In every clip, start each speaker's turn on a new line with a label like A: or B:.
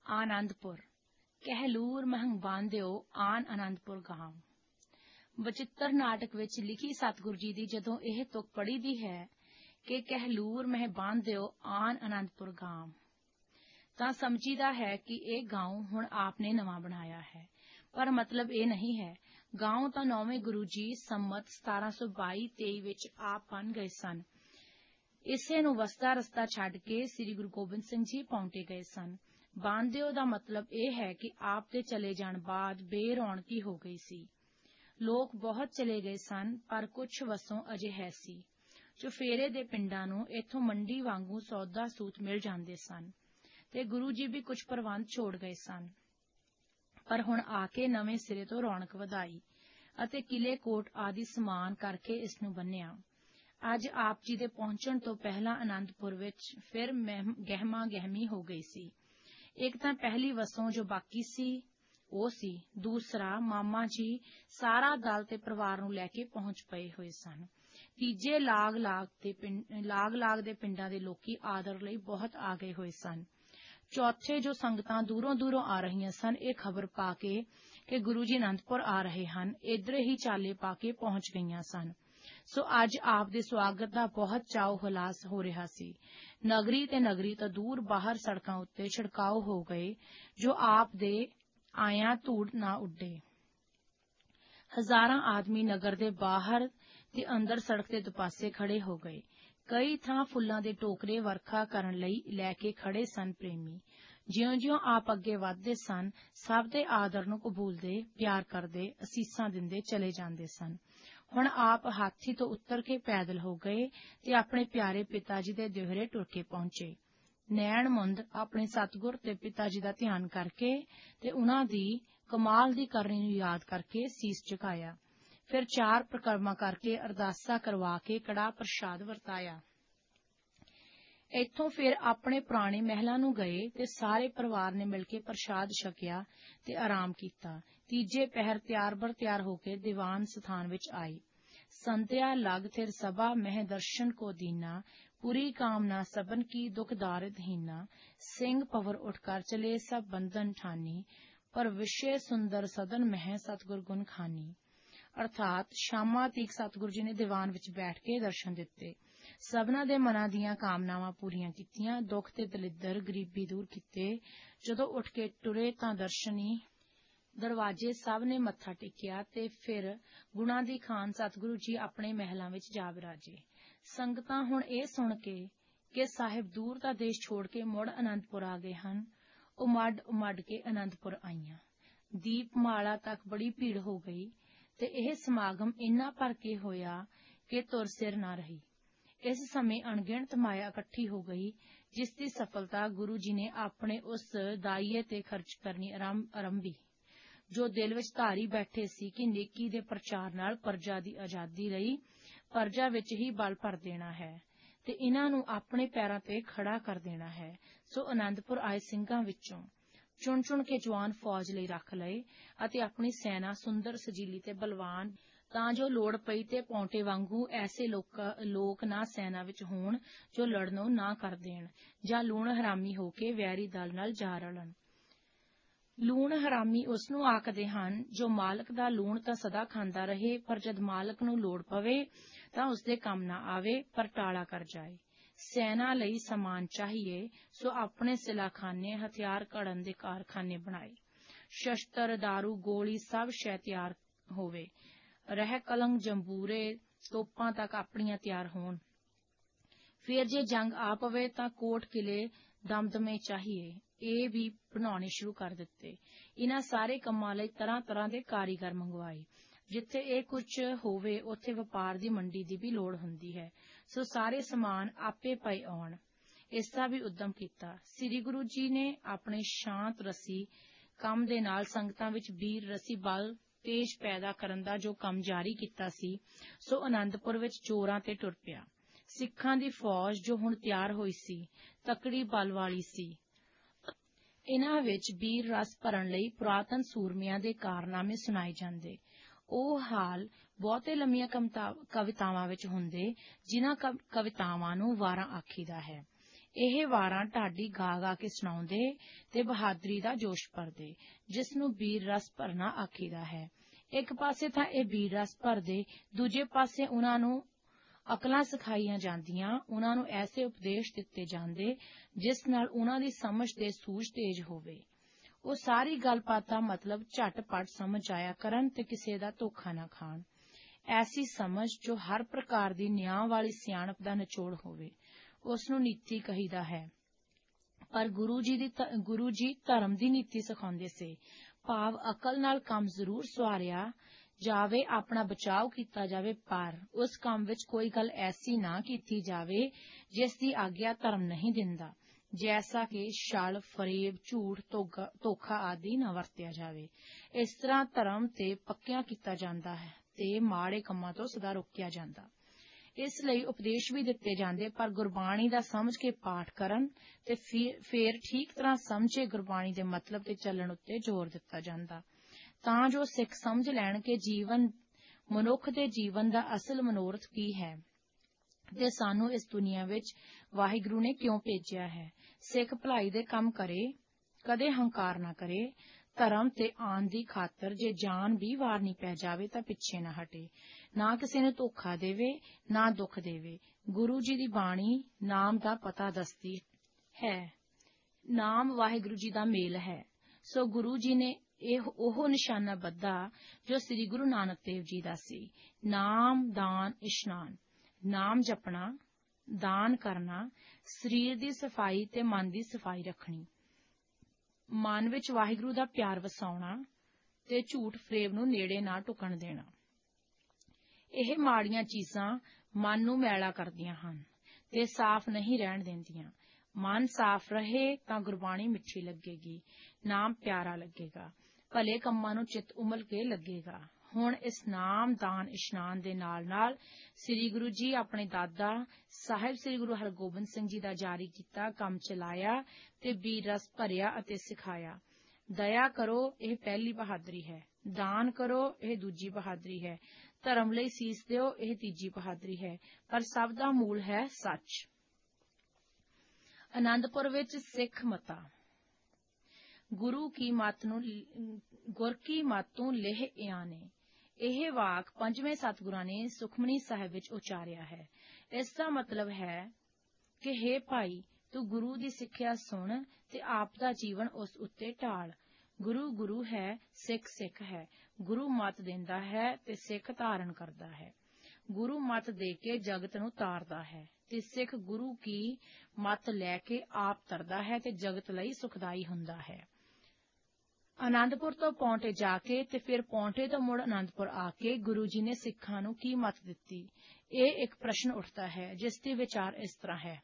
A: ਆਨੰਦਪੁਰ ਕਹਿਲੂਰ ਮਹਿੰਗ ਬਾਂਧਿਓ ਆਨ ਆਨੰਦਪੁਰ ਗਾਮ। ਵਚਿੱਤਰ ਨਾਟਕ ਵਿੱਚ ਲਿਖੀ ਸਤਿਗੁਰੂ ਜੀ ਦੀ ਜਦੋਂ ਇਹ ਤੁਕ ਪੜ੍ਹੀ ਦੀ ਹੈ ਕਿ ਕਹਿਲੂਰ ਮਹਿ ਬਾਂਧਿਓ ਆਨ ਆਨੰਦਪੁਰ ਗਾਮ, ਤਾਂ ਸਮਝੀਦਾ ਹੈ ਕਿ ਇਹ ਗਾਉਂ ਹੁਣ ਆਪ ਨੇ ਨਵਾਂ ਬਣਾਇਆ ਹੈ। ਪਰ ਮਤਲਬ ਇਹ ਨਹੀਂ ਹੈ। ਗਾਉਂ ਤਾਂ 9ਵੇਂ ਗੁਰੂ ਜੀ ਸੰਮਤ 1722-23 ਵਿੱਚ ਆਪ ਬਣ ਗਏ ਸਨ। ਇਸੇ ਨੂੰ ਵਸਦਾ ਰਸਤਾ ਛੱਡ ਕੇ ਸ੍ਰੀ ਗੁਰੂ ਗੋਬਿੰਦ ਸਿੰਘ ਜੀ ਪਹੁੰਚੇ ਗਏ ਸਨ। ਬਾਂਧਿਓ ਦਾ ਮਤਲਬ ਇਹ ਹੈ ਕਿ ਆਪ ਦੇ ਚਲੇ ਜਾਣ ਬਾਅਦ ਬੇਰੌਣਕੀ ਹੋ ਗਈ ਸੀ। ਲੋਕ ਬਹੁਤ ਚਲੇ ਗਏ ਸਨ, ਪਰ ਕੁਝ ਵਸੋਂ ਅਜੇ ਹੈ ਸੀ। ਚੁਫੇਰੇ ਦੇ ਪਿੰਡਾਂ ਨੂੰ ਇੱਥੋਂ ਮੰਡੀ ਵਾਂਗੂ ਸੌਦਾ ਸੂਤ ਮਿਲ ਜਾਂਦੇ ਸਨ ਤੇ ਗੁਰੂ ਜੀ ਵੀ ਕੁਝ ਪ੍ਰਬੰਧ ਛੋੜ ਗਏ ਸਨ। ਪਰ ਹੁਣ ਆ ਕੇ ਨਵੇਂ ਸਿਰੇ ਤੋਂ ਰੌਣਕ ਵਧਾਈ ਅਤੇ ਕਿਲੇ ਕੋਟ ਆਦਿ ਸਮਾਨ ਕਰਕੇ ਇਸ ਨੂੰ ਬੰਨਿਆ। ਅੱਜ ਆਪ ਜੀ ਦੇ ਪਹੁੰਚਣ ਤੋਂ ਪਹਿਲਾਂ ਆਨੰਦਪੁਰ ਵਿੱਚ ਫਿਰ ਗਹਿਮਾ ਗਹਿਮੀ ਹੋ ਗਈ ਸੀ। ਇੱਕ ਤਾਂ ਪਹਿਲੀ ਵਸੋਂ ਜੋ ਬਾਕੀ ਸੀ ਉਹ ਸੀ। ਦੂਸਰਾ, ਮਾਮਾ ਜੀ ਸਾਰਾ ਦਲ ਤੇ ਪਰਿਵਾਰ ਨੂੰ ਲੈ ਕੇ ਪਹੁੰਚ ਪਏ ਹੋਏ ਸਨ। ਤੀਜੇ, ਲਾਗ ਦੇ ਪਿੰਡਾਂ ਦੇ ਲੋਕੀ ਆਦਰ ਲਈ ਬਹੁਤ ਆ ਗਏ ਹੋਏ ਸਨ। ਚੌਥੇ, ਜੋ ਸੰਗਤਾਂ ਦੂਰੋਂ ਦੂਰੋਂ ਆ ਰਹੀਆਂ ਸਨ, ਇਹ ਖਬਰ ਪਾ ਕੇ ਕਿ ਗੁਰੂ ਜੀ ਆਨੰਦਪੁਰ ਆ ਰਹੇ ਹਨ, ਇੱਧਰੇ ਹੀ ਚਾਲੇ ਪਾ ਕੇ ਪਹੁੰਚ ਗਈਆਂ ਸਨ। ਸੋ ਅੱਜ ਆਪ ਦੇ ਸਵਾਗਤ ਦਾ ਬਹੁਤ ਚਾਉ ਹੁਲਾਸ ਹੋ ਰਿਹਾ ਸੀ। ਨਗਰੀ ਤੇ ਨਗਰੀ ਤੋਂ ਦੂਰ ਬਾਹਰ ਸੜਕਾਂ ਉੱਤੇ ਛਿੜਕਾਓ ਹੋ ਗਏ, ਜੋ ਆਪ ਦੇ ਆਇਆਂ ਧੂੜ ਨਾ ਉੱਡੇ। ਹਜ਼ਾਰਾਂ ਆਦਮੀ ਨਗਰ ਦੇ ਬਾਹਰ ਤੇ ਅੰਦਰ ਸੜਕ ਦੇ ਦੁਪਾਸੇ ਖੜੇ ਹੋ ਗਏ। ਕਈ ਥਾਂ ਫੁੱਲਾਂ ਦੇ ਟੋਕਰੇ ਵਰਖਾ ਕਰਨ ਲਈ ਲੈ ਕੇ ਖੜੇ ਸਨ ਪ੍ਰੇਮੀ। ਜਿਉਂ-ਜਿਉਂ ਆਪ ਅੱਗੇ ਵਧਦੇ ਸਨ, ਸਭ ਦੇ ਆਦਰ ਨੂੰ ਕਬੂਲਦੇ, ਪਿਆਰ ਕਰਦੇ, ਅਸੀਸਾਂ ਦਿੰਦੇ ਚਲੇ ਜਾਂਦੇ ਸਨ। ਹੁਣ ਆਪ ਹਾਥੀ ਤੋਂ ਉਤਰ ਕੇ ਪੈਦਲ ਹੋ ਗਏ ਤੇ ਆਪਣੇ ਪਿਆਰੇ ਪਿਤਾ ਜੀ ਦੇ ਦਿਹਰੇ ਟੁਰ ਕੇ ਪਹੁੰਚੇ। ਨੈਣ ਮੁੰਦ ਆਪਣੇ ਸਤਿਗੁਰ ਤੇ ਪਿਤਾ ਜੀ ਦਾ ਧਿਆਨ ਕਰਕੇ ਤੇ ਉਹਨਾਂ ਦੀ ਕਮਾਲ ਦੀ ਕਰਨੀ ਨੂੰ ਯਾਦ ਕਰਕੇ ਸੀਸ ਝੁਕਾਇਆ। ਫਿਰ 4 ਪ੍ਰਕਰਮਾਂ ਕਰਕੇ ਅਰਦਾਸਾ ਕਰਵਾ ਕੇ ਕੜਾਹ ਪ੍ਰਸ਼ਾਦ ਵਰਤਾਇਆ। ਇੱਥੋਂ ਫਿਰ ਆਪਣੇ ਪੁਰਾਣੇ ਮਹਿਲਾਂ ਨੂੰ ਗਏ ਤੇ ਸਾਰੇ ਪਰਿਵਾਰ ਨੇ ਮਿਲ ਕੇ ਪ੍ਰਸ਼ਾਦ ਛਕਿਆ ਤੇ ਆਰਾਮ ਕੀਤਾ। ਤੀਜੇ ਪਹਿਰ ਤਿਆਰ ਬਰ ਤਿਆਰ ਹੋ ਕੇ ਦੀਵਾਨ ਸਥਾਨ ਵਿੱਚ ਆਏ। ਸੰਤਿਆ ਲਗ ਥਿਰ ਸਭਾ ਮਹਿ ਦਰਸ਼ਨ ਕੋ ਦੀਨਾ, ਪੁਰੀ ਕਾਮਨਾ ਸਬਨ ਕੀ ਦੁਖ ਦਾਰਿਦ ਹੀਨਾ, ਸਿੰਘ ਪਵਰ ਉੱਠ ਕਰ ਚਲੇ ਸਭ ਬੰਧਨ ਠਾਨੀ, ਪਰ ਵਿਸ਼ੇ ਸੁੰਦਰ ਸਦਨ ਮਹਿ ਸਤਿਗੁਰ ਗੁਣ ਖਾਨੀ। ਅਰਥਾਤ ਸ਼ਾਮਾਂ ਤੀਕ ਸਤਿਗੁਰੂ ਜੀ ਨੇ ਦੀਵਾਨ ਵਿੱਚ ਬੈਠ ਕੇ ਦਰਸ਼ਨ ਦਿੱਤੇ, ਸਭਨਾਂ ਦੇ ਮਨਾਂ ਦੀਆਂ ਕਾਮਨਾਵਾਂ ਪੂਰੀਆਂ ਕੀਤੀਆਂ, ਦੁੱਖ ਤੇ ਦਲਿੱਦਰ ਗਰੀਬੀ ਦੂਰ ਕੀਤੇ। ਜਦੋਂ ਉੱਠ ਕੇ ਟੁਰੇ ਤਾਂ ਦਰਸ਼ਨੀ ਦਰਵਾਜ਼ੇ ਸਭ ਨੇ ਮੱਥਾ ਟੇਕਿਆ ਤੇ ਫਿਰ ਗੁਣਾਂ ਦੀ ਖਾਨ ਸਤਿਗੁਰੂ ਜੀ ਆਪਣੇ ਮਹਿਲਾਂ ਵਿੱਚ ਜਾ ਬਿਰਾਜੇ। ਸੰਗਤਾਂ ਹੁਣ ਇਹ ਸੁਣ ਕੇ ਕਿ ਸਾਹਿਬ ਦੂਰ ਦਾ ਦੇਸ਼ ਛੋੜ ਕੇ ਮੁੜ ਆਨੰਦਪੁਰ ਆ ਗਏ ਹਨ, ਉਮੜ ਕੇ ਆਨੰਦਪੁਰ ਆਈਆਂ। ਦੀਪਮਾਲਾ ਤੱਕ ਬੜੀ ਭੀੜ ਹੋ ਗਈ ਤੇ ਇਹ ਸਮਾਗਮ ਇੰਨਾ ਭਰ ਕੇ ਹੋਇਆ ਕਿ ਧੁਰ ਸਿਰ ਨਾ ਰਹੀ। ਇਸ ਸਮੇਂ ਅਣਗਿਣਤ ਮਾਇਆ ਇਕੱਠੀ ਹੋ ਗਈ, ਜਿਸ ਦੀ ਸਫਲਤਾ ਗੁਰੂ ਜੀ ਨੇ ਆਪਣੇ ਉਸ ਦਾਈਏ ਤੇ ਖਰਚ ਕਰਨੀ ਆਰੰਭੀ, ਜੋ ਦਿਲ ਵਿੱਚ ਧਾਰੀ ਬੈਠੇ ਸੀ ਕਿ ਨੇਕੀ ਦੇ ਪ੍ਰਚਾਰ ਨਾਲ ਪਰਜਾ ਦੀ ਆਜ਼ਾਦੀ ਲਈ ਪਰਜਾ ਵਿੱਚ ਹੀ ਬਲ ਭਰ ਦੇਣਾ ਹੈ ਤੇ ਇਹਨਾਂ ਨੂੰ ਆਪਣੇ ਪੈਰਾਂ ਤੇ ਖੜਾ ਕਰ ਦੇਣਾ ਹੈ। ਸੋ ਆਨੰਦਪੁਰ ਆਏ ਸਿੰਘਾਂ ਵਿੱਚੋਂ ਚੁਣ ਕੇ ਜਵਾਨ ਫੌਜ ਲਈ ਰੱਖ ਲਏ ਅਤੇ ਆਪਣੀ ਸੈਨਾ ਸੁੰਦਰ ਸਜੀਲੀ ਤੇ ਬਲਵਾਨ, ਤਾਂ ਜੋ ਲੋੜ ਪਈ ਤੇ ਪੌਂਟੇ ਵਾਂਗੂ ਐਸੇ ਲੋਕ ਨਾ ਸੈਨਾ ਵਿੱਚ ਹੋਣ ਜੋ ਲੜਨੋਂ ਨਾ ਕਰ ਦੇਣ ਜਾਂ ਲੂਣ ਹਰਾਮੀ ਹੋ ਕੇ ਵੈਰੀ ਦਲ ਨਾਲ ਜਾ ਰਲਣ। ਲੂਣ ਹਰਾਮੀ ਉਸ ਨੂੰ ਆਖਦੇ ਹਨ ਜੋ ਮਾਲਕ ਦਾ ਲੂਣ ਤਾਂ ਸਦਾ ਖਾਂਦਾ ਰਹੇ, ਪਰ ਜਦ ਮਾਲਕ ਨੂੰ ਲੋੜ ਪਵੇ ਤਾਂ ਉਸਦੇ ਕੰਮ ਨਾ ਆਵੇ, ਪਰ ਟਾਲਾ ਕਰ ਜਾਏ। ਸੈਨਾ ਲਈ ਸਮਾਨ ਚਾਹੀਏ, ਸੋ ਆਪਣੇ ਸਿਲਾਖਾਨੇ, ਹਥਿਆਰ ਘੜਨ ਦੇ ਕਾਰਖਾਨੇ ਬਣਾਏ। ਸ਼ਸਤਰ, ਦਾਰੂ, ਗੋਲੀ ਸਭ ਸ਼ੈ ਤਿਆਰ ਹੋਵੇ। ਰਹਿ ਕਲੰਗ, ਜੰਬੂਰੇ, ਤੋਪਾਂ ਤੱਕ ਆਪਣੀਆਂ ਤਿਆਰ ਹੋਣ। ਫਿਰ ਜੇ ਜੰਗ ਆ ਪਵੇ ਤਾਂ ਕੋਟ ਕਿਲੇ ਦਮਦਮੇ ਚਾਹੀਏ, ਇਹ ਵੀ ਬਣਾਉਣੇ ਸ਼ੁਰੂ ਕਰ ਦਿੱਤੇ। ਇਹਨਾਂ ਸਾਰੇ ਕੰਮਾਂ ਲਈ ਤਰ੍ਹਾਂ ਦੇ ਕਾਰੀਗਰ ਮੰਗਵਾਏ। ਜਿੱਥੇ ਇਹ ਕੁਝ ਹੋਵੇ ਉੱਥੇ ਵਪਾਰ ਦੀ ਮੰਡੀ ਦੀ ਵੀ ਲੋੜ ਹੁੰਦੀ ਹੈ, ਸੋ ਸਾਰੇ ਸਮਾਨ ਆਪੇ ਪਏ ਆਉਣ। ਇਸ ਦਾ ਵੀ ਉਦਮ ਕੀਤਾ। ਸ੍ਰੀ ਗੁਰੂ ਜੀ ਨੇ ਆਪਣੇ ਸ਼ਾਂਤ ਰਸੀ ਕੰਮ ਦੇ ਨਾਲ ਸੰਗਤਾਂ ਵਿੱਚ ਵੀਰ ਰਸੀ ਬਲ ਤੇਜ ਪੈਦਾ ਕਰਨ ਦਾ ਜੋ ਕੰਮ ਜਾਰੀ ਕੀਤਾ ਸੀ, ਸੋ ਆਨੰਦਪੁਰ ਵਿੱਚ ਜ਼ੋਰਾਂ ਤੇ ਟੁਰ ਪਿਆ। ਸਿੱਖਾਂ ਦੀ ਫੌਜ ਜੋ ਹੁਣ ਤਿਆਰ ਹੋਈ ਸੀ, ਤਕੜੀ ਬਲ ਵਾਲੀ ਸੀ। ਇਹਨਾਂ ਵਿੱਚ ਵੀਰ ਰਸ ਭਰਨ ਲਈ ਪੁਰਾਤਨ ਸੂਰਮਿਆਂ ਦੇ ਕਾਰਨਾਮੇ ਸੁਣਾਏ ਜਾਂਦੇ। ਉਹ ਹਾਲ ਬਹੁਤੇ ਲੰਮੀਆਂ ਕਵਿਤਾਵਾਂ ਵਿੱਚ ਹੁੰਦੇ, ਜਿਨ੍ਹਾਂ ਕਵਿਤਾਵਾਂ ਨੂੰ ਵਾਰਾਂ ਆਖੀਦਾ ਹੈ। ਇਹ ਵਾਰਾਂ ਢਾਡੀ ਗਾ ਗਾ ਕੇ ਸੁਣਾਉਂਦੇ ਤੇ ਬਹਾਦਰੀ ਦਾ ਜੋਸ਼ ਭਰਦੇ, ਜਿਸ ਨੂੰ ਵੀਰ ਰਸ ਭਰਨਾ ਆਖੀਦਾ ਹੈ। ਇੱਕ ਪਾਸੇ ਤਾਂ ਇਹ ਵੀਰ ਰਸ ਭਰਦੇ, ਦੂਜੇ ਪਾਸੇ ਉਹਨਾਂ ਨੂੰ ਅਕਲਾਂ ਸਿਖਾਈਆਂ ਜਾਂਦੀਆਂ, ਉਹਨਾਂ ਨੂੰ ਐਸੇ ਉਪਦੇਸ਼ ਦਿੱਤੇ ਜਾਂਦੇ ਜਿਸ ਨਾਲ ਉਹਨਾਂ ਦੀ ਸਮਝ ਤੇ ਸੂਝ ਤੇਜ਼ ਹੋਵੇ। ਉਹ ਸਾਰੀ ਗੱਲਬਾਤ ਦਾ ਮਤਲਬ ਝਟਪਟ ਸਮਝ ਆਇਆ ਕਰਨ ਤੇ ਕਿਸੇ ਦਾ ਧੋਖਾ ਨਾ ਖਾਣ। ਐਸੀ ਸਮਝ ਜੋ ਹਰ ਪ੍ਰਕਾਰ ਦੀ ਨਿਆਂ ਵਾਲੀ ਸਿਆਣਪ ਦਾ ਨਿਚੋੜ ਹੋਵੇ, ਉਸ ਨੂੰ ਨੀਤੀ ਕਹੀਦਾ ਹੈ। ਪਰ ਗੁਰੂ ਜੀ ਧਰਮ ਦੀ ਨੀਤੀ ਸਿਖਾਉਂਦੇ ਸੀ, ਭਾਵ ਅਕਲ ਨਾਲ ਕੰਮ ਜ਼ਰੂਰ ਸਵਾਰਿਆ ਜਾਵੇ, ਆਪਣਾ ਬਚਾਓ ਕੀਤਾ ਜਾਵੇ, ਪਰ ਉਸ ਕੰਮ ਵਿੱਚ ਕੋਈ ਗੱਲ ਐਸੀ ਨਾ ਕੀਤੀ ਜਾਵੇ ਜਿਸ ਦੀ ਆਗਿਆ ਧਰਮ ਨਹੀਂ ਦਿੰਦਾ, ਜੈਸਾ ਕਿ ਛਲ, ਫਰੇਬ, ਝੂਠ, ਧੋਖਾ ਆਦਿ ਨਾ ਵਰਤਿਆ ਜਾਵੇ। ਇਸ ਤਰ੍ਹਾਂ ਧਰਮ ਤੇ ਪੱਕਿਆਂ ਕੀਤਾ ਜਾਂਦਾ ਹੈ ਤੇ ਮਾੜੇ ਕੰਮਾਂ ਤੋਂ ਸਦਾ ਰੋਕਿਆ ਜਾਂਦਾ। ਇਸ ਲਈ ਉਪਦੇਸ਼ ਵੀ ਦਿੱਤੇ ਜਾਂਦੇ, ਪਰ ਗੁਰਬਾਣੀ ਦਾ ਸਮਝ ਕੇ ਪਾਠ ਕਰਨ ਤੇ ਫੇਰ ਠੀਕ ਤਰ੍ਹਾਂ ਸਮਝੇ ਗੁਰਬਾਣੀ ਦੇ ਮਤਲਬ ਤੇ ਚੱਲਣ ਉੱਤੇ ਜ਼ੋਰ ਦਿੱਤਾ ਜਾਂਦਾ, ਤਾਂ ਜੋ ਸਿੱਖ ਸਮਝ ਲੈਣ ਕਿ ਮਨੁੱਖ ਦੇ ਜੀਵਨ ਦਾ ਅਸਲ ਮਨੋਰਥ ਕੀ ਹੈ ਤੇ ਸਾਨੂੰ ਇਸ ਦੁਨੀਆ ਵਿੱਚ ਵਾਹਿਗੁਰੂ ਨੇ ਕਿਉਂ ਭੇਜਿਆ ਹੈ। ਸਿੱਖ ਭਲਾਈ ਦੇ ਕੰਮ ਕਰੇ, ਕਦੇ ਹੰਕਾਰ ਨਾ ਕਰੇ। ਧਰਮ ਤੇ ਆਨ ਦੀ ਖਾਤਰ ਜੇ ਜਾਨ ਵੀ ਵਾਰਨੀ ਪੈ ਜਾਵੇ ਤਾਂ ਪਿੱਛੇ ਨਾ ਹਟੇ, ਨਾ ਕਿਸੇ ਨੂੰ ਧੋਖਾ ਦੇਵੇ, ਨਾ ਦੁੱਖ ਦੇਵੇ। ਗੁਰੂ ਜੀ ਦੀ ਬਾਣੀ ਨਾਮ ਦਾ ਪਤਾ ਦੱਸਦੀ ਹੈ। ਨਾਮ ਵਾਹਿਗੁਰੂ ਜੀ ਦਾ ਮੇਲ ਹੈ, ਸੋ ਗੁਰੂ ਜੀ ਨੇ ਉਹ ਨਿਸ਼ਾਨਾ ਬੱਧਾ ਜੋ ਸ੍ਰੀ ਗੁਰੂ ਨਾਨਕ ਦੇਵ ਜੀ ਦਾ ਸੀ। ਨਾਮ, ਦਾਨ, ਇਸ਼ਨਾਨ। ਨਾਮ ਜਪਣਾ, ਦਾਨ ਕਰਨਾ, ਸਰੀਰ ਦੀ ਸਫਾਈ ਤੇ ਮਨ ਦੀ ਸਫਾਈ ਰੱਖਣੀ, ਮਨ ਵਿੱਚ ਵਾਹਿਗੁਰੂ ਦਾ ਪਿਆਰ ਵਸਾਉਣਾ ਤੇ ਝੂਠ ਫਰੇਬ ਨੂੰ ਨੇੜੇ ਨਾ ਢੁਕਣ ਦੇਣਾ। ਇਹ ਮਾੜੀਆਂ ਚੀਜ਼ਾਂ ਮਨ ਨੂੰ ਮੈਲਾ ਕਰਦੀਆਂ ਹਨ ਤੇ ਸਾਫ਼ ਨਹੀਂ ਰਹਿਣ ਦਿੰਦੀਆਂ। ਮਨ ਸਾਫ਼ ਰਹੇ ਤਾਂ ਗੁਰਬਾਣੀ ਮਿੱਠੀ ਲੱਗੇਗੀ, ਨਾਮ ਪਿਆਰਾ ਲੱਗੇਗਾ, ਭਲੇ ਕੰਮਾਂ ਨੂੰ ਚਿੱਤ ਉਮਲ ਕੇ ਲੱਗੇਗਾ। ਹੁਣ ਇਸ ਨਾਮ, ਦਾਨ, ਇਸ਼ਨਾਨ ਦੇ ਨਾਲ ਸ੍ਰੀ ਗੁਰੂ ਜੀ ਆਪਣੇ ਦਾਦਾ ਸਾਹਿਬ ਸ੍ਰੀ ਗੁਰੂ ਹਰਗੋਬਿੰਦ ਸਿੰਘ ਜੀ ਦਾ ਜਾਰੀ ਕੀਤਾ ਕੰਮ ਚਲਾਇਆ ਤੇ ਵੀਰ ਰਸ ਭਰਿਆ ਅਤੇ ਸਿਖਾਇਆ। ਦਇਆ ਕਰੋ, ਇਹ ਪਹਿਲੀ ਬਹਾਦਰੀ ਹੈ। ਦਾਨ ਕਰੋ, ਇਹ ਦੂਜੀ ਬਹਾਦਰੀ ਹੈ। ਧਰਮ ਲਈ ਸੀਸ ਦਿਓ, ਇਹ ਤੀਜੀ ਬਹਾਦਰੀ ਹੈ। ਪਰ ਸਭ ਦਾ ਮੂਲ ਹੈ ਸੱਚ। ਆਨੰਦਪੁਰ ਵਿੱਚ ਸਿੱਖ ਮਤਾ। ਗੁਰ ਕੀ ਮਤ ਤੂੰ ਲੇਹ ਇਆਨੇ। ਇਹ ਵਾਕ ਪੰਜਵੇਂ ਸਤਿਗੁਰਾਂ ਨੇ ਸੁਖਮਨੀ ਸਾਹਿਬ ਵਿੱਚ ਉਚਾਰਿਆ ਹੈ। ਇਸ ਦਾ ਮਤਲਬ ਹੈ ਕਿ ਹੇ ਭਾਈ, ਤੂੰ ਗੁਰੂ ਦੀ ਸਿੱਖਿਆ ਸੁਣ ਤੇ ਆਪ ਦਾ ਜੀਵਨ ਉਸ ਉੱਤੇ ਢਾਲ। ਗੁਰੂ ਗੁਰੂ ਹੈ, ਸਿੱਖ ਸਿੱਖ ਹੈ। ਗੁਰੂ ਮਤ ਦਿੰਦਾ ਹੈ ਤੇ ਸਿੱਖ ਧਾਰਨ ਕਰਦਾ ਹੈ। ਗੁਰੂ ਮਤ ਦੇ ਕੇ ਜਗਤ ਨੂੰ ਤਾਰਦਾ ਹੈ ਤੇ ਸਿੱਖ ਗੁਰੂ ਕੀ ਮਤ ਲੈ ਕੇ ਆਪ ਤਰਦਾ ਹੈ ਤੇ ਜਗਤ ਲਈ ਸੁਖਦਾਈ ਹੁੰਦਾ ਹੈ। ਆਨੰਦਪੁਰ ਤੋਂ ਪੌਂਟੇ ਜਾ ਕੇ ਤੇ ਫਿਰ ਪੌਂਟੇ ਤੋਂ ਮੁੜ ਆਨੰਦਪੁਰ ਆ ਕੇ ਗੁਰੂ ਜੀ ਨੇ ਸਿੱਖਾਂ ਨੂੰ ਕੀ ਮਤ ਦਿੱਤੀ? ਇਹ ਇੱਕ ਪ੍ਰਸ਼ਨ ਉੱਠਦਾ ਹੈ, ਜਿਸ ਦੀ ਵਿਚਾਰ ਇਸ ਤਰ੍ਹਾਂ ਹੈ।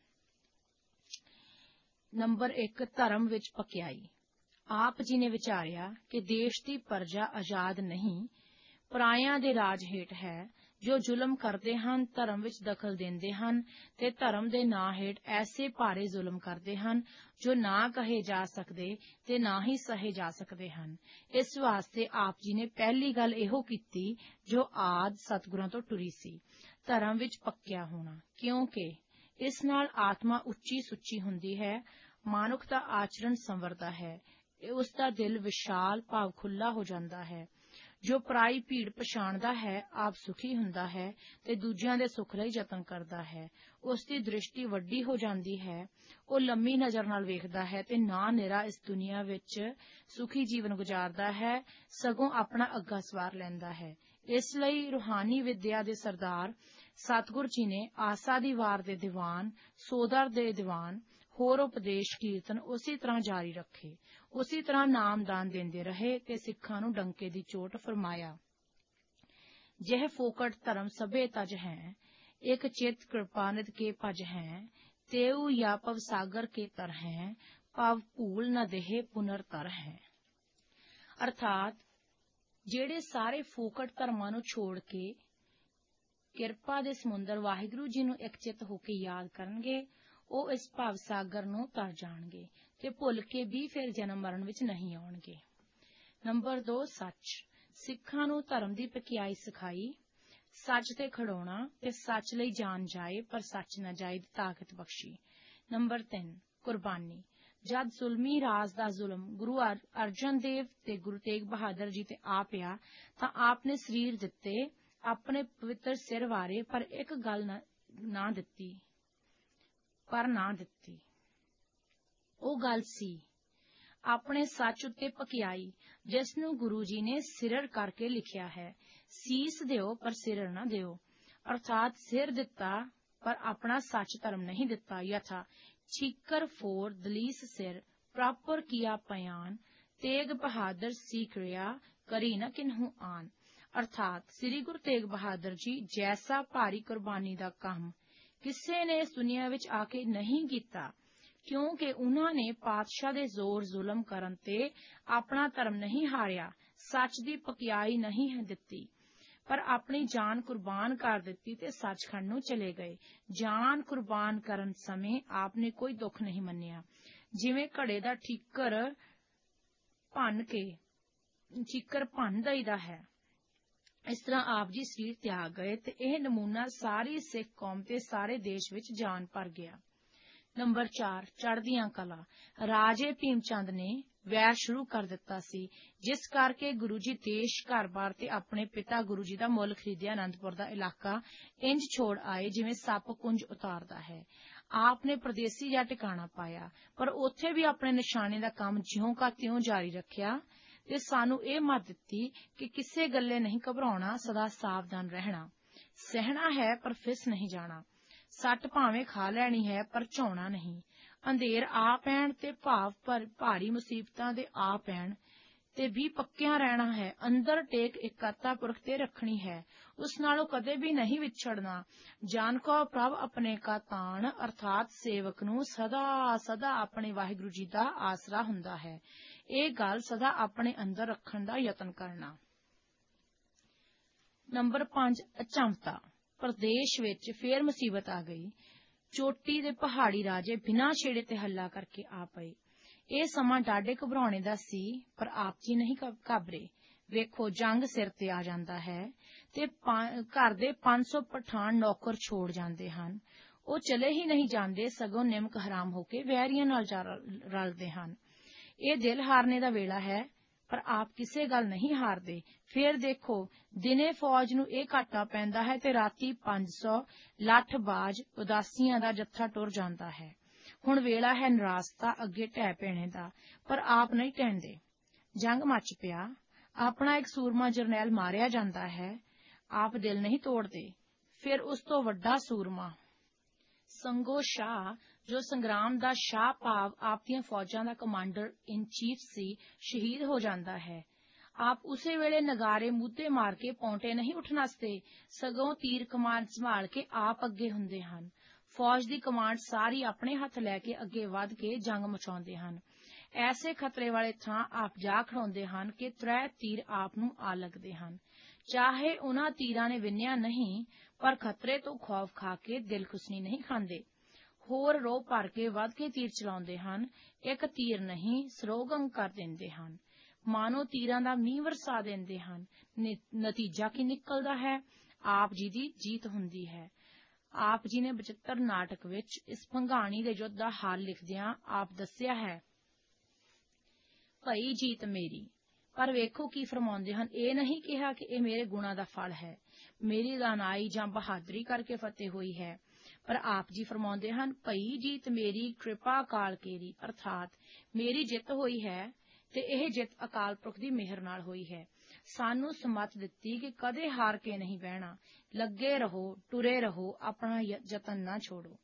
A: ਨੰਬਰ 1, ਧਰਮ ਵਿੱਚ ਪਕਿਆਈ। ਆਪ ਜੀ ਨੇ ਵਿਚਾਰਿਆ ਕਿ ਦੇਸ਼ ਦੀ ਪ੍ਰਜਾ ਆਜ਼ਾਦ ਨਹੀਂ, ਪਰਾਇਆਂ ਦੇ ਰਾਜ ਹੇਠ ਹੈ, ਜੋ ਜ਼ੁਲਮ ਕਰਦੇ ਹਨ, ਧਰਮ ਵਿੱਚ ਦਖਲ ਦਿੰਦੇ ਹਨ ਤੇ ਧਰਮ ਦੇ ਨਾਂ ਹੇਠ ਐਸੇ ਭਾਰੇ ਜ਼ੁਲਮ ਕਰਦੇ ਹਨ ਜੋ ਨਾ ਕਹੇ ਜਾ ਸਕਦੇ ਤੇ ਨਾ ਹੀ ਸਹੇ ਜਾ ਸਕਦੇ ਹਨ। ਇਸ ਵਾਸਤੇ ਆਪ ਜੀ ਨੇ ਪਹਿਲੀ ਗੱਲ ਇਹੋ ਕੀਤੀ ਜੋ ਆਦਿ ਸਤਿਗੁਰਾਂ ਤੋਂ ਟੁਰੀ ਸੀ, ਧਰਮ ਵਿੱਚ ਪੱਕਿਆ ਹੋਣਾ। ਕਿਉਂਕਿ ਇਸ ਨਾਲ ਆਤਮਾ ਉੱਚੀ ਸੁੱਚੀ ਹੁੰਦੀ ਹੈ, ਮਨੁੱਖ ਦਾ ਆਚਰਣ ਸੰਵਰਦਾ ਹੈ, ਉਸ ਦਾ ਦਿਲ ਵਿਸ਼ਾਲ ਭਾਵ ਖੁੱਲ੍ਹਾ ਹੋ ਜਾਂਦਾ ਹੈ। ਜੋ ਪਰਾਈ ਭੀੜ ਪਛਾਣਦਾ ਹੈ, ਆਪ ਸੁਖੀ ਹੁੰਦਾ ਹੈ ਤੇ ਦੂਜਿਆਂ ਦੇ ਸੁਖ ਲਈ ਯਤਨ ਕਰਦਾ ਹੈ। ਉਸ ਦੀ ਦ੍ਰਿਸ਼ਟੀ ਵੱਡੀ ਹੋ ਜਾਂਦੀ ਹੈ, ਉਹ ਲੰਮੀ ਨਜ਼ਰ ਨਾਲ ਵੇਖਦਾ ਹੈ ਤੇ ਨਾ ਨਿਰਾ ਇਸ ਦੁਨੀਆ ਵਿੱਚ ਸੁਖੀ ਜੀਵਨ ਗੁਜ਼ਾਰਦਾ ਹੈ, ਸਗੋਂ ਆਪਣਾ ਅੱਗਾ ਸਵਾਰ ਲੈਂਦਾ ਹੈ। ਇਸ ਲਈ ਰੂਹਾਨੀ ਵਿਦਿਆ ਦੇ ਸਰਦਾਰ ਸਤਿਗੁਰ ਜੀ ਨੇ ਆਸਾ ਦੀ ਵਾਰ ਦੇ ਦੀਵਾਨ, ਸੋਦਰ ਦੇ ਦੀਵਾਨ, ਹੋਰ ਉਪਦੇਸ਼ ਕੀਰਤਨ ਉਸੇ ਤਰ੍ਹਾਂ ਜਾਰੀ ਰੱਖੇ, ਉਸੇ ਤਰ੍ਹਾਂ ਨਾਮਦਾਨ ਦਿੰਦੇ ਰਹੇ ਤੇ ਸਿੱਖਾਂ ਨੂੰ ਡੰਕੇ ਦੀ ਚੋਟ ਫਰਮਾਇਆ। ਜਿਹ ਫੋਕਟ ਧਰਮ ਸਭੇ ਤਜ ਹੈ, ਇੱਕ ਚਿਤ ਕਿਰਪਾਨਿਤ ਕੇ ਭਜ ਹੈ, ਤੇਉ ਯਾ ਭਵ ਸਾਗਰ ਕੇ ਤਰ ਹੈ, ਭਵ ਭੂਲ ਨ ਦੇਹ ਪੁਨਰ ਤਰ ਹੈ। ਅਰਥਾਤ ਜਿਹੜੇ ਸਾਰੇ ਫੋਕਟ ਧਰਮਾਂ ਨੂੰ ਛੋੜ ਕੇ ਕਿਰਪਾ ਦੇ ਸਮੁੰਦਰ ਵਾਹਿਗੁਰੂ ਜੀ ਨੂੰ ਇੱਕ ਚਿੱਤ ਹੋ ਕੇ ਯਾਦ ਕਰਨਗੇ, ਉਹ ਇਸ ਭਵ ਸਾਗਰ ਨੂੰ ਤਰ ਜਾਣਗੇ ਤੇ ਭੁੱਲ ਕੇ ਵੀ ਫਿਰ ਜਨਮ ਮਰਨ ਵਿੱਚ ਨਹੀਂ ਆਉਣਗੇ। ਨੰਬਰ 2, ਸੱਚ। ਸਿੱਖਾਂ ਨੂੰ ਧਰਮ ਦੀ ਪਕਿਆਈ ਸਿਖਾਈ, ਸੱਚ ਤੇ ਖੜੋਣਾ ਤੇ ਸੱਚ ਲਈ ਜਾਨ ਜਾਏ ਪਰ ਸੱਚ ਨਾ ਜਾਏ ਦੀ ਤਾਕਤ ਬਖਸ਼ੀ। ਨੰਬਰ 3 ਕੁਰਬਾਨੀ। ਜਦ ਜ਼ੁਲਮੀ ਰਾਜ ਦਾ ਜ਼ੁਲਮ ਗੁਰੂ ਅਰਜਨ ਦੇਵ ਤੇ ਗੁਰੂ ਤੇਗ ਬਹਾਦਰ ਜੀ ਤੇ ਆ ਪਿਆ ਤਾਂ ਆਪ ਨੇ ਸਰੀਰ ਦਿੱਤੇ, ਆਪਣੇ ਪਵਿੱਤਰ ਸਿਰ ਵਾਰੇ, ਪਰ ਇੱਕ ਗੱਲ ਨਾ ਦਿੱਤੀ। ਉਹ ਗੱਲ ਸੀ ਆਪਣੇ ਸੱਚ ਉੱਤੇ ਪਕਿਆਈ, ਜਿਸ ਨੂੰ ਗੁਰੂ ਜੀ ਨੇ ਸਿਰੜ ਕਰਕੇ ਲਿਖਿਆ ਹੈ, ਸੀਸ ਦਿਓ ਪਰ ਸਿਰੜ ਨਾ ਦਿਓ। ਅਰਥਾਤ ਸਿਰ ਦਿੱਤਾ ਪਰ ਆਪਣਾ ਸੱਚ ਧਰਮ ਨਹੀਂ ਦਿੱਤਾ। ਯਥਾ ਛੀਕਰ ਫੋਰ ਦਲੀਸ ਸਿਰ ਪ੍ਰਾਪਰ ਕੀਆ ਪਿਆਨ, ਤੇਗ ਬਹਾਦਰ ਸੀਕਰਿਆ ਕਰੀ ਨ ਕਿਨਹੂ ਆਨ। ਅਰਥਾਤ ਸ੍ਰੀ ਗੁਰੂ ਤੇਗ ਬਹਾਦਰ ਜੀ ਜੈਸਾ ਭਾਰੀ ਕੁਰਬਾਨੀ ਦਾ ਕੰਮ ਕਿਸੇ ਨੇ ਇਸ ਦੁਨੀਆ ਵਿੱਚ ਆ ਕੇ ਨਹੀਂ ਕੀਤਾ, ਕਿਉਂਕਿ ਉਨ੍ਹਾਂ ਨੇ ਪਾਤਸ਼ਾਹ ਦੇ ਜ਼ੋਰ ਜ਼ੁਲਮ ਕਰਨ ਤੇ ਆਪਣਾ ਧਰਮ ਨਹੀਂ ਹਾਰਿਆ, ਸੱਚ ਦੀ ਪਕਿਆਈ ਨਹੀਂ ਦਿੱਤੀ, ਪਰ ਆਪਣੀ ਜਾਨ ਕੁਰਬਾਨ ਕਰ ਦਿੱਤੀ ਤੇ ਸੱਚਖੰਡ ਨੂੰ ਚਲੇ ਗਏ। ਜਾਨ ਕੁਰਬਾਨ ਕਰਨ ਸਮੇਂ ਆਪ ਨੇ ਕੋਈ ਦੁੱਖ ਨਹੀਂ ਮੰਨਿਆ। ਜਿਵੇਂ ਘੜੇ ਦਾ ਠੀਕਰ ਭੰਨ ਦਈਦਾ ਹੈ, ਇਸ ਤਰ੍ਹਾਂ ਆਪ ਜੀ ਸਰੀਰ ਤਿਆਗ ਗਏ ਤੇ ਇਹ ਨਮੂਨਾ ਸਾਰੀ ਸਿੱਖ ਕੌਮ ਤੇ ਸਾਰੇ ਦੇਸ਼ ਵਿੱਚ ਜਾਨ ਭਰ ਗਿਆ। ਨੰਬਰ 4 ਚੜ੍ਹਦੀਆਂ ਕਲਾ। ਰਾਜੇ ਭੀਮ ਚੰਦ ਨੇ ਵੈਰ ਸ਼ੁਰੂ ਕਰ ਦਿੱਤਾ ਸੀ, ਜਿਸ ਕਰਕੇ ਗੁਰੂ ਜੀ ਦੇਸ਼ ਘਰ-ਬਾਰ ਤੇ ਆਪਣੇ ਪਿਤਾ ਗੁਰੂ ਜੀ ਦਾ ਮੁੱਲ ਖਰੀਦਿਆ ਅਨੰਦਪੁਰ ਦਾ ਇਲਾਕਾ ਇੰਜ ਛੋੜ ਆਏ ਜਿਵੇਂ ਸੱਪ ਕੁੰਜ ਉਤਾਰਦਾ ਹੈ। ਆਪ ਨੇ ਪਰਦੇਸੀ ਜਾਂ ਟਿਕਾਣਾ ਪਾਇਆ, ਪਰ ਉੱਥੇ ਵੀ ਆਪਣੇ ਨਿਸ਼ਾਨੇ ਦਾ ਕੰਮ ਜਿਉਂ ਕਾ ਤਿਉਂ ਜਾਰੀ ਰੱਖਿਆ ਤੇ ਸਾਨੂੰ ਇਹ ਮੱਤ ਦਿੱਤੀ ਕਿ ਕਿਸੇ ਗੱਲੇ ਨਹੀਂ ਘਬਰਾਉਣਾ, ਸਦਾ ਸਾਵਧਾਨ ਰਹਿਣਾ। ਸਹਿਣਾ ਹੈ ਪਰ ਫਿਸ ਨਹੀਂ ਜਾਣਾ। ਸੱਟ ਭਾਵੇਂ ਖਾ ਲੈਣੀ ਹੈ ਪਰ ਝਾਉਣਾ ਨਹੀਂ। ਅੰਧੇਰ ਆ ਪੈਣ ਤੇ ਭਾਰੀ ਮੁਸੀਬਤਾਂ ਦੇ ਆ ਪੈਣ ਤੇ ਵੀ ਪੱਕਿਆਂ ਰਹਿਣਾ ਹੈ। ਅੰਦਰ ਟੇਕ ਇਕਾਤਾ ਪੁਰਖ ਤੇ ਰੱਖਣੀ ਹੈ, ਉਸ ਨਾਲੋਂ ਕਦੇ ਵੀ ਨਹੀਂ ਵਿਛੜਨਾ। ਜਾਨ ਕੋ ਪ੍ਰਭ ਆਪਣੇ ਕਾ ਤਾਣ, ਅਰਥਾਤ ਸੇਵਕ ਨੂੰ ਸਦਾ ਆਪਣੇ ਵਾਹਿਗੁਰੂ ਜੀ ਦਾ ਆਸਰਾ ਹੁੰਦਾ ਹੈ। ਇਹ ਗੱਲ ਸਦਾ ਆਪਣੇ ਅੰਦਰ ਰੱਖਣ ਦਾ ਯਤਨ ਕਰਨਾ। ਨੰਬਰ 5 ਅਚੰਭਤਾ। ਪ੍ਰਦੇਸ਼ ਵਿੱਚ ਫੇਰ ਮੁਸੀਬਤ ਆ ਗਈ। ਚੋਟੀ ਦੇ ਪਹਾੜੀ ਰਾਜੇ ਬਿਨਾਂ ਛੇੜੇ ਤੇ ਹੱਲਾ ਕਰਕੇ ਆ ਪਏ। ਇਹ ਸਮਾਂ ਡਾਢੇ ਘਬਰਾਉਣੇ ਦਾ ਸੀ, ਪਰ ਆਪ ਜੀ ਨਹੀਂ ਘਾਬਰੇ। ਵੇਖੋ, ਜੰਗ ਸਿਰ ਤੇ ਆ ਜਾਂਦਾ ਹੈ ਤੇ ਘਰ ਦੇ 500 ਪਠਾਨ ਨੌਕਰ ਛੋੜ ਜਾਂਦੇ ਹਨ। ਉਹ ਚਲੇ ਹੀ ਨਹੀਂ ਜਾਂਦੇ, ਸਗੋਂ ਨਿਮਕ ਹਰਾਮ ਹੋ ਕੇ ਵੈਰੀਆਂ ਨਾਲ ਰਲਦੇ ਹਨ। ਇਹ ਦਿਲ ਹਾਰਨੇ ਦਾ ਵੇਲਾ ਹੈ, ਪਰ ਆਪ ਕਿਸੇ ਗੱਲ ਨਹੀਂ ਹਾਰਦੇ। ਫੇਰ ਦੇਖੋ, ਦਿਨੇ ਫੌਜ ਨੂੰ ਇਹ ਘਾਟਾ ਪੈਂਦਾ ਹੈ ਤੇ ਰਾਤੀ 500 ਲੱਠਬਾਜ਼ ਉਦਾਸੀਆਂ ਦਾ ਜੱਥਾ ਟੁਰ ਜਾਂਦਾ ਹੈ। ਹੁਣ ਵੇਲਾ ਹੈ ਨਿਰਾਸਤਾ ਅੱਗੇ ਢਹਿ ਪੈਣੇ ਦਾ, ਪਰ ਆਪ ਨਹੀਂ ਟਹਿੰਦੇ। ਜੰਗ ਮੱਚ ਪਿਆ, ਆਪਣਾ ਇੱਕ ਸੂਰਮਾ ਜਰਨੈਲ ਮਾਰਿਆ ਜਾਂਦਾ ਹੈ, ਆਪ ਦਿਲ ਨਹੀਂ ਤੋੜਦੇ। ਫਿਰ ਉਸ ਤੋਂ ਵੱਡਾ ਸੂਰਮਾ ਸੰਗੋ ਸ਼ਾਹ, ਜੋ ਸੰਗਰਾਮ ਦਾ ਸ਼ਾਹ ਭਾਵ ਆਪ ਦੀਆਂ ਫੌਜਾਂ ਦਾ ਕਮਾਂਡਰ ਇਨ ਚੀਫ ਸੀ, ਸ਼ਹੀਦ ਹੋ ਜਾਂਦਾ ਹੈ। ਆਪ ਉਸੇ ਵੇਲੇ ਨਗਾਰੇ ਮੂਧੇ ਮਾਰ ਕੇ ਪੌਂਟੇ ਨਹੀਂ ਉੱਠ ਨੱਸਦੇ, ਸਗੋਂ ਤੀਰ ਕਮਾਨ ਸੰਭਾਲ ਕੇ ਆਪ ਅੱਗੇ ਹੁੰਦੇ ਹਨ। ਫੌਜ ਦੀ ਕਮਾਂਡ ਸਾਰੀ ਆਪਣੇ ਹੱਥ ਲੈ ਕੇ ਅੱਗੇ ਵਧ ਕੇ ਜੰਗ ਮਚਾਉਂਦੇ ਹਨ। ਐਸੇ ਖਤਰੇ ਵਾਲੇ ਥਾਂ ਆਪ ਜਾ ਖੜਾਉਂਦੇ ਹਨ ਕਿ 3 ਤੀਰ ਆਪ ਨੂੰ ਆ ਲੱਗਦੇ ਹਨ। ਚਾਹੇ ਉਨ੍ਹਾਂ ਤੀਰਾਂ ਨੇ ਵਿੰਨਿਆ ਨਹੀਂ, ਪਰ ਖਤਰੇ ਤੋਂ ਖੌਫ ਖਾ ਕੇ ਦਿਲਖੁਸ਼ਨੀ ਨਹੀਂ ਖਾਂਦੇ। ਹੋਰ ਰੋਹ ਭਰ ਕੇ ਵਧ ਕੇ ਤੀਰ ਚਲਾਉਂਦੇ ਹਨ। ਇੱਕ ਤੀਰ ਨਹੀਂ, ਸਰੋਗਮ ਕਰ ਦਿੰਦੇ ਹਨ, ਮਾਨੋ ਤੀਰਾਂ ਦਾ ਮੀਂਹ ਵਰਸਾ ਦਿੰਦੇ ਹਨ। ਨਤੀਜਾ ਕੀ ਨਿਕਲਦਾ ਹੈ? ਆਪ ਜੀ ਦੀ ਜੀਤ ਹੁੰਦੀ ਹੈ। ਆਪ ਜੀ ਨੇ 72 ਨਾਟਕ ਵਿੱਚ ਇਸ ਭੰਗਾਣੀ ਦੇ ਯੁੱਧ ਦਾ ਹਾਲ ਲਿਖਦਿਆਂ ਆਪ ਦੱਸਿਆ ਹੈ, ਭਈ ਜੀਤ ਮੇਰੀ। ਪਰ ਵੇਖੋ ਕੀ ਫਰਮਾਉਂਦੇ ਹਨ। ਇਹ ਨਹੀਂ ਕਿਹਾ ਕਿ ਇਹ ਮੇਰੇ ਗੁਣਾਂ ਦਾ ਫਲ ਹੈ, ਮੇਰੀ ਦਾਨਾਈ ਜਾਂ ਬਹਾਦਰੀ ਕਰਕੇ ਫਤਿਹ ਹੋਈ ਹੈ, ਪਰ ਆਪ ਜੀ ਫਰਮਾਉਂਦੇ ਹਨ, ਭਈ ਜੀਤ ਮੇਰੀ ਕਿਰਪਾ ਅਕਾਲ ਕੇਰੀ, ਅਰਥਾਤ ਮੇਰੀ ਜਿੱਤ ਹੋਈ ਹੈ ਤੇ ਇਹ ਜਿੱਤ ਅਕਾਲ ਪੁਰਖ ਦੀ ਮਿਹਰ ਨਾਲ ਹੋਈ ਹੈ। ਸਾਨੂੰ ਸਮੱਤ ਦਿੱਤੀ ਕਿ ਕਦੇ ਹਾਰ ਕੇ ਨਹੀਂ ਬਹਿਣਾ, ਲੱਗੇ ਰਹੋ, ਟੁਰੇ ਰਹੋ, ਆਪਣਾ ਯਤਨ ਨਾ ਛੋੜੋ।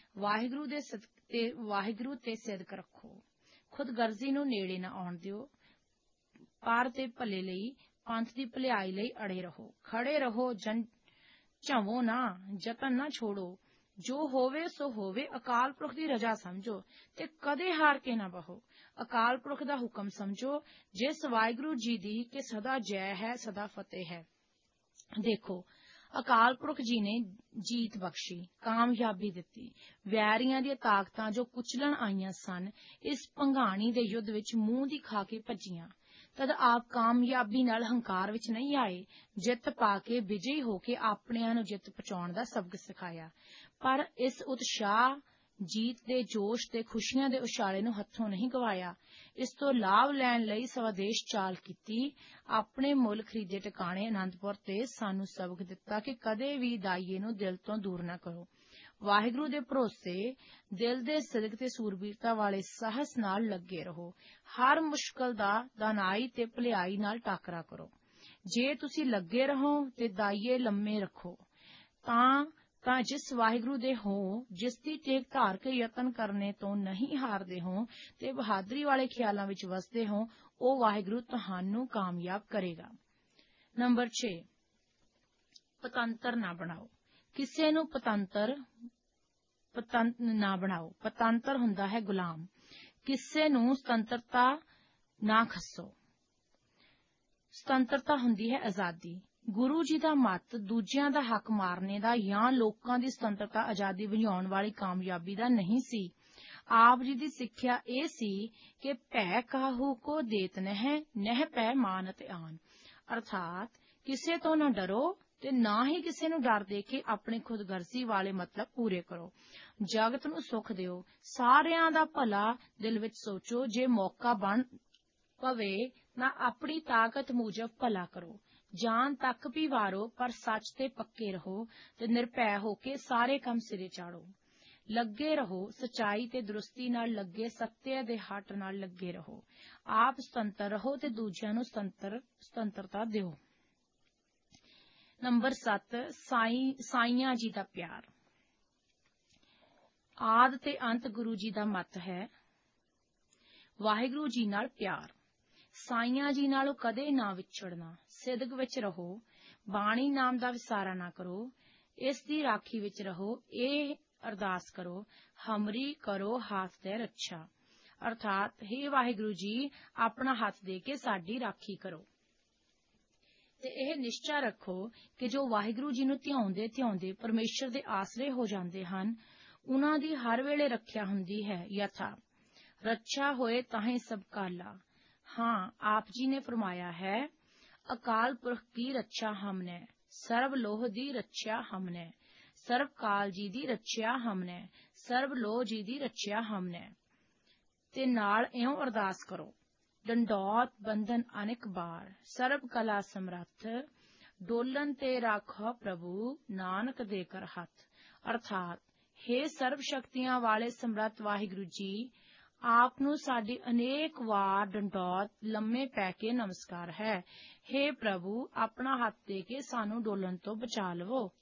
A: ਵਾਹਿਗੁਰੂ ਤੇ ਸਿਦਕ ਰੱਖੋ, ਖੁਦਗਰਜ਼ੀ ਨੂੰ ਨੇੜੇ ਨਾ ਆਉਣ ਦਿਓ। ਪਰ ਦੇ ਭਲੇ ਲਈ, ਪੰਥ ਦੀ ਭਲਾਈ ਲਈ ਅੜੇ ਰਹੋ, ਖੜੇ ਰਹੋ, ਝਵੋ ਨਾ, ਯਤਨ ਨਾ ਛੋੜੋ। ਜੋ ਹੋਵੇ ਸੋ ਹੋਵੇ, ਅਕਾਲ ਪੁਰਖ ਦੀ ਰਜ਼ਾ ਸਮਝੋ ਤੇ ਕਦੇ ਹਾਰ ਕੇ ਨਾ ਬਹੋ। ਅਕਾਲ ਪੁਰਖ ਦਾ ਹੁਕਮ ਸਮਝੋ, ਜਿਸ ਵਾਹਿਗੁਰੂ ਜੀ ਦੀ ਕਿ ਸਦਾ ਜੈ ਹੈ, ਸਦਾ ਫਤਿਹ ਹੈ। ਦੇਖੋ, ਅਕਾਲ ਪੁਰਖ ਜੀ ਨੇ ਜੀਤ ਬਖਸ਼ੀ, ਕਾਮਯਾਬੀ ਦਿੱਤੀ। ਵੈਰੀਆਂ ਦੀਆਂ ਤਾਕਤਾਂ ਜੋ ਕੁਚਲਣ ਆਈਆਂ ਸਨ, ਇਸ ਭੰਗਾਣੀ ਦੇ ਯੁੱਧ ਵਿੱਚ ਮੂੰਹ ਦੀ ਖਾ ਕੇ ਭੱਜੀਆਂ। ਤਦ ਆਪ ਕਾਮਯਾਬੀ ਨਾਲ ਹੰਕਾਰ ਵਿੱਚ ਨਹੀਂ ਆਏ, ਜਿੱਤ ਪਾ ਕੇ ਵਿਜਯੀ ਹੋ ਕੇ ਆਪਣਿਆਂ ਨੂੰ ਜਿੱਤ ਪਹੁੰਚਾਉਣ ਦਾ ਸਬਕ ਸਿਖਾਇਆ। ਪਰ ਇਸ ਉਤਸ਼ਾਹ ਜੀਤ ਦੇ ਜੋਸ਼ ਤੇ ਖੁਸ਼ੀਆਂ ਦੇ ਉਛਾਲੇ ਨੂੰ ਹੱਥੋਂ ਨਹੀਂ ਗਵਾਇਆ। ਇਸ ਤੋਂ ਲਾਭ ਲੈਣ ਲਈ ਸਵਦੇਸ਼ ਚਾਲ ਕੀਤੀ। ਆਪਣੇ ਮੁੱਲ ਖਰੀਦੇ ਟਿਕਾਣੇ ਅਨੰਦਪੁਰ ਤੇ ਸਾਨੂੰ ਸਬਕ ਦਿੱਤਾ ਕਿ ਕਦੇ ਵੀ ਦਾਈਏ ਨੂੰ ਦਿਲ ਤੋਂ ਦੂਰ ਨਾ ਕਰੋ। ਵਾਹਿਗੁਰੂ ਦੇ ਭਰੋਸੇ ਦਿਲ ਦੇ ਸਿਦਕ ਤੇ ਸੂਰਬੀਰਤਾ ਵਾਲੇ ਸਾਹਸ ਨਾਲ ਲੱਗੇ ਰਹੋ। ਹਰ ਮੁਸ਼ਕਲ ਦਾ ਦਾਨਾਈ ਤੇ ਭਲਾਈ ਨਾਲ ਟਾਕਰਾ ਕਰੋ। ਜੇ ਤੁਸੀਂ ਲੱਗੇ ਰਹੋ ਤੇ ਦਾਈਏ ਲੰਮੇ ਰੱਖੋ ਤਾਂ ਜਿਸ ਵਾਹਿਗੁਰੂ ਦੇ ਹੋ, ਜਿਸ ਦੀ ਟੇਕ ਧਾਰ ਕੇ ਯਤਨ ਕਰਨੇ ਤੋਂ ਨਹੀਂ ਹਾਰਦੇ ਹੋ ਤੇ ਬਹਾਦਰੀ ਵਾਲੇ ਖਿਆਲਾਂ ਵਿੱਚ ਵਸਦੇ ਹੋ, ਉਹ ਵਾਹਿਗੁਰੂ ਤੁਹਾਨੂੰ ਕਾਮਯਾਬ ਕਰੇਗਾ। ਨੰਬਰ 6, ਪਤੰਤਰ ਨਾ ਬਣਾਓ। ਕਿਸੇ ਨੂੰ ਪਤੰਤਰ ਨਾ ਬਣਾਓ। ਪਤੰਤਰ ਹੁੰਦਾ ਹੈ ਗੁਲਾਮ। ਕਿਸੇ ਨੂੰ ਸੁਤੰਤਰਤਾ ਨਾ ਖੱਸੋ। ਸੁਤੰਤਰਤਾ ਹੁੰਦੀ ਹੈ ਆਜ਼ਾਦੀ। ਗੁਰੂ ਜੀ ਦਾ ਮੱਤ ਦੂਜਿਆਂ ਦਾ ਹੱਕ ਮਾਰਨੇ ਦਾ ਜਾਂ ਲੋਕਾਂ ਦੀ ਸੁਤੰਤਰਤਾ ਆਜ਼ਾਦੀ ਵੰਝਾਉਣ ਵਾਲੀ ਕਾਮਯਾਬੀ ਦਾ ਨਹੀਂ ਸੀ। ਆਪ ਜੀ ਦੀ ਸਿੱਖਿਆ ਇਹ ਸੀ ਕਿ ਭੈ ਕਾਹੂ ਕੋ ਦੇਤ ਨਹਿ ਪੈ ਮਾਨ ਅਤੇ ਆਨ, ਅਰਥਾਤ ਕਿਸੇ ਤੋਂ ਨਾ ਡਰੋ ਤੇ ਨਾ ਹੀ ਕਿਸੇ ਨੂੰ ਡਰ ਦੇ ਕੇ ਆਪਣੇ ਖੁਦਗਰਜ਼ੀ ਵਾਲੇ ਮਤਲਬ ਪੂਰੇ ਕਰੋ। ਜਗਤ ਨੂੰ ਸੁੱਖ ਦਿਓ, ਸਾਰਿਆਂ ਦਾ ਭਲਾ ਦਿਲ ਵਿੱਚ ਸੋਚੋ। ਜੇ ਮੌਕਾ ਬਣ ਪਵੇ ਨਾ ਆਪਣੀ ਤਾਕਤ ਮੁਜਬ ਭਲਾ ਕਰੋ। ਜਾਨ ਤੱਕ ਵੀ ਵਾਰੋ, ਪਰ ਸੱਚ ਤੇ ਪੱਕੇ ਰਹੋ ਤੇ ਨਿਰਭੈ ਹੋ ਕੇ ਸਾਰੇ ਕੰਮ ਸਿਰੇ ਚਾੜੋ। ਲੱਗੇ ਰਹੋ, ਸਚਾਈ ਤੇ ਦਰੁਸਤੀ ਨਾਲ ਲੱਗੇ, ਸੱਤਿਆ ਦੇ ਹੱਟ ਨਾਲ ਲੱਗੇ ਰਹੋ। ਆਪ ਸੁਤੰਤਰ ਰਹੋ ਤੇ ਦੂਜਿਆਂ ਨੂੰ ਸੁਤੰਤਰਤਾ ਦਿਓ। ਨੰਬਰ 7, ਸਾਈਆਂ ਜੀ ਦਾ ਪਿਆਰ। ਆਦ ਤੇ ਅੰਤ ਗੁਰੂ ਜੀ ਦਾ ਮੱਤ ਹੈ ਵਾਹਿਗੁਰੂ ਜੀ ਨਾਲ ਪਿਆਰ। ਸਾਈਆਂ ਜੀ ਨਾਲੋਂ ਕਦੇ ਨਾ ਵਿਛੜਨਾ। ਸਿਦਕ ਵਿੱਚ ਰਹੋ, ਬਾਣੀ ਨਾਮ ਦਾ ਵਿਸਾਰਾ ਨਾ ਕਰੋ, ਇਸ ਦੀ ਰਾਖੀ ਵਿੱਚ ਰਹੋ। ਇਹ ਅਰਦਾਸ ਕਰੋ, ਹਮਰੀ ਕਰੋ ਹੱਥ ਤੇ ਰੱਛਾ, ਅਰਥਾਤ ਹੇ ਵਾਹਿਗੁਰੂ ਜੀ, ਆਪਣਾ ਹੱਥ ਦੇ ਕੇ ਸਾਡੀ ਰਾਖੀ ਕਰੋ। ਤੇ ਇਹ ਨਿਸ਼ਚਾ ਰੱਖੋ ਕਿ ਜੋ ਵਾਹਿਗੁਰੂ ਜੀ ਨੂੰ ਧਿਆਉਂਦੇ ਪਰਮੇਸ਼ਰ ਦੇ ਆਸਰੇ ਹੋ ਜਾਂਦੇ ਹਨ, ਉਹਨਾਂ ਦੀ ਹਰ ਵੇਲੇ ਰੱਖਿਆ ਹੁੰਦੀ ਹੈ। ਯਥਾ ਰੱਛਾ ਹੋਏ ਤਾਹੀਂ ਸਭ ਕਾਲਾ। ਹਾਂ, ਆਪ ਜੀ ਨੇ ਫਰਮਾਇਆ ਹੈ, ਅਕਾਲ ਪੁਰਖ ਕੀ ਰੱਛਾ ਹਮਨੇ, ਸਰਬ ਲੋਹ ਦੀ ਰੱਛਿਆ ਹਮਨੇ, ਸਰਬ ਕਾਲ ਜੀ ਦੀ ਰੱਛਿਆ ਹਮਨੇ, ਸਰਬ ਲੋਹ ਜੀ ਦੀ ਰੱਛਿਆ ਹਮਨੇ। ਤੇ ਨਾਲ ਇਉਂ ਅਰਦਾਸ ਕਰੋ, ਡੰਡੌਤ ਬੰਧਨ ਅਨੇਕ ਬਾਰ, ਸਰਬ ਕਲਾ ਸਮਰੱਥ, ਡੋਲਨ ਤੇ ਰਾਖੋ ਪ੍ਰਭੂ, ਨਾਨਕ ਦੇ ਕਰ ਹੱਥ, ਅਰਥਾਤ ਹੇ ਸਰਬ ਸ਼ਕਤੀਆਂ ਵਾਲੇ ਸਮਰੱਥ ਵਾਹਿਗੁਰੂ ਜੀ, ਆਪ ਨੂੰ ਸਾਡੀ ਅਨੇਕ ਵਾਰ ਡੰਡੌਤ ਲੰਮੇ ਪੈ ਕੇ ਨਮਸਕਾਰ ਹੈ। ਹੇ ਪ੍ਰਭੂ, ਆਪਣਾ ਹੱਥ ਦੇ ਕੇ ਸਾਨੂੰ ਡੋਲਣ ਤੋਂ ਬਚਾ ਲਵੋ।